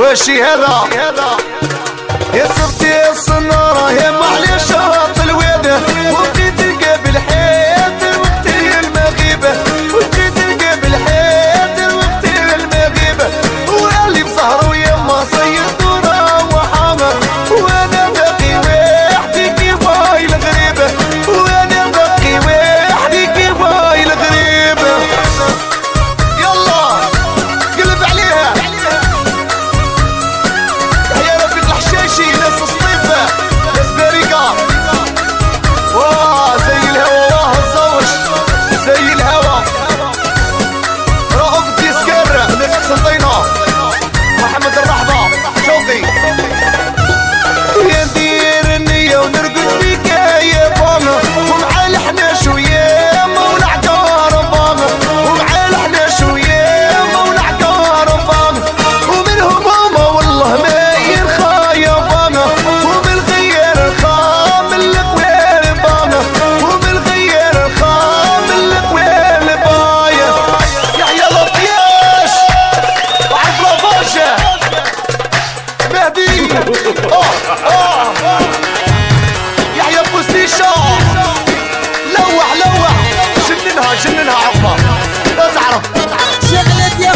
وشي هذا يا صرتي الصنارة يا محلي شاط الويدة وبقيت تلقى الحيط الوقت المغيبة وبقيت تلقى الحيط الوقت المغيبة وقالي بسهر ويما صير دورة وحامة وانا باقي وحدي كيفاي الغريبة وانا باقي وحدي كيفاي الغريبة. يلا قلب عليها يا رفيق الحشاشي ناس الصيفة ناس بارقة واه زي الهوا واه الزوج زي الهوا رؤوف الديسكر ناس قسنطينة محمد الرحبة شوقي يا ندير النية ونرقد فيك يا بانا ومع الحناش ويا مولع كهربانا ومع الحناش ويا مولع كهربانا ومنهم هما والله ما يرخى يا بانا وبالغير الخام القوير بانا وبالغير الخام القوير بايا يحيى لطياش وعبد الفاشا مهدي يحيى بوستيشا لوح جننها عقبة لا تعرف شغلت يا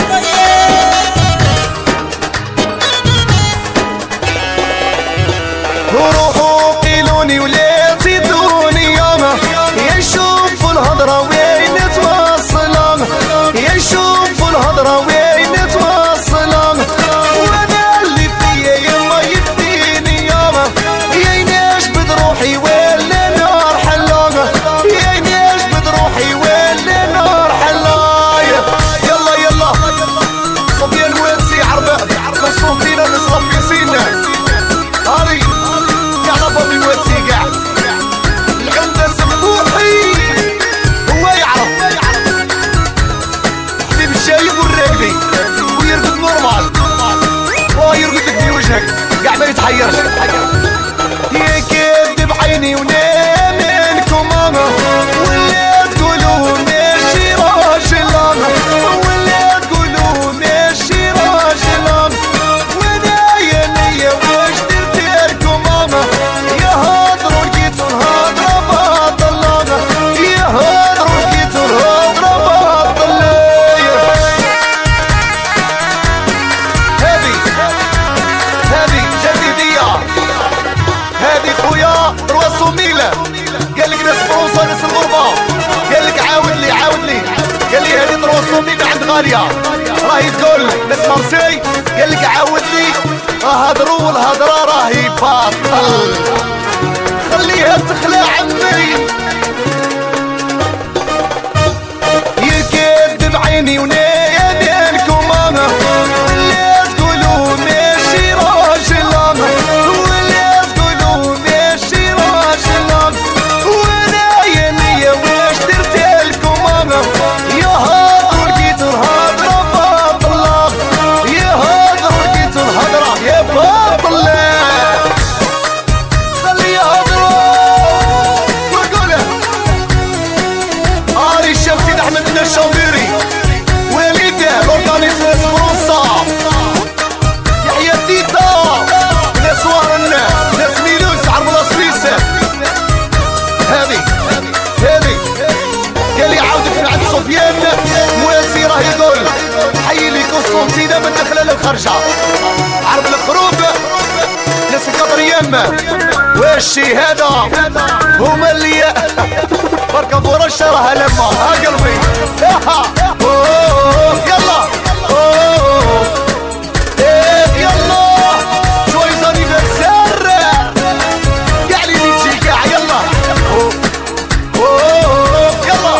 وروحوا قيلوني ولا تزيدوني ياما يا نشوفوا الهضرة وين توصلان يا نشوفوا الهضرة وين توصلان وانا اللي فيا يما يديني ياما يا نشبد روحي ولا نار حلاقة يا نشبد روحي ولا نار حلاقة. يلا صبيان وانسي عربة خصوم فينا نصرف في سينا هاري يعرف ابي وانسي قاع العمدة سموحي هو يعرف حبيب الشايب والراقبي ويرقد نورمال ويرقد لك في وجهك قاع ما يتحيرش يا كذب عيني ونام منكم انا ولا تقولوا ماشي راجل ولا تقولوا ماشي راجل وانا يا نية واش درت لكم انا يا هضروا لقيتوا الهضرة باطل يا هضروا لقيتوا الهضرة باطل. هذه جديدية هذه خويا رواسو ميلا قال لك ناس فرنسا ناس الغربة قال لك عاود لي قال لي هذه رواسو ميلا عند غالية راهي تقول ناس مارسي قال لك عاود لي هضروا والهضرة راهي باطل خليها تخلع عمي يكذب عيني ونادينكم انا ولا تقولوا ماشي راجل ولا تقولوا ماشي راجل وانا يا نية واش درت لكم انا يا هضروا لقيتوا الهضرة باطلة يا هضروا لقيتوا الهضرة يا باطلة خليها هضروا وقولها هاري الشيخ سيد احمد بن الشاطري وليده لورغانيزاس فرنسا يحيى الديتا ناس وارنا ناس ميلوس عرب الاسويس هذه قال لي عاودت من عند سفيان مواسي راه يقول حي لي قسطنطينة من دخله للخرجة عرب الخروب ناس القطريان واشي هذا هما اللي بركة فرشة راها لما ها قلبي يلا يلا جويز انيفرسير قاع لي تجي قاع يلا يلا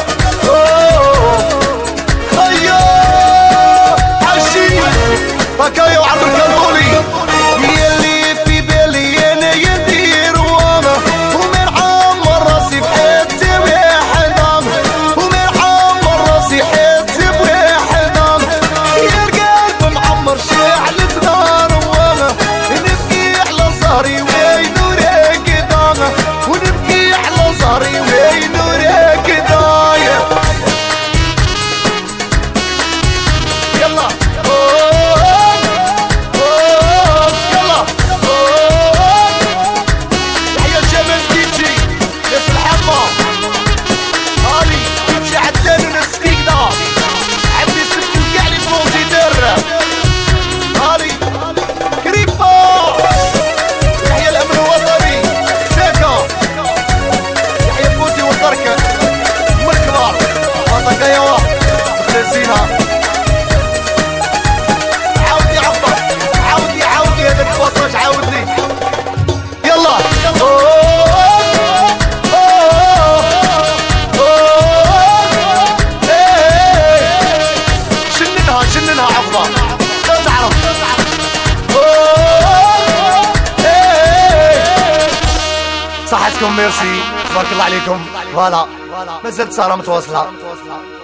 خيا عشي بكايا وعبد الكالولي يلي في بالي انا يدير وانا ومن عمر راسي في حته واحد ومن عمر راسي حته واحد يا القلب معمر شعلة نار وانا نبكي على ظهري وين راكد ونبكي على ظهري وين راكد يلا منها عقبة لا تعرف. صحتكم ميرسي تبارك الله عليكم. فوالا مازالت سهرة متواصلة.